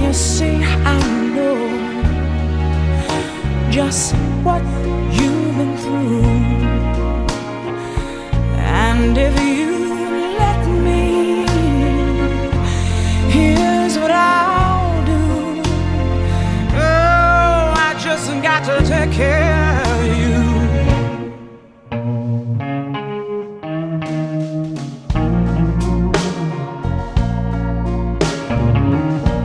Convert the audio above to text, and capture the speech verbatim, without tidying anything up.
you see, I know just what you've been through.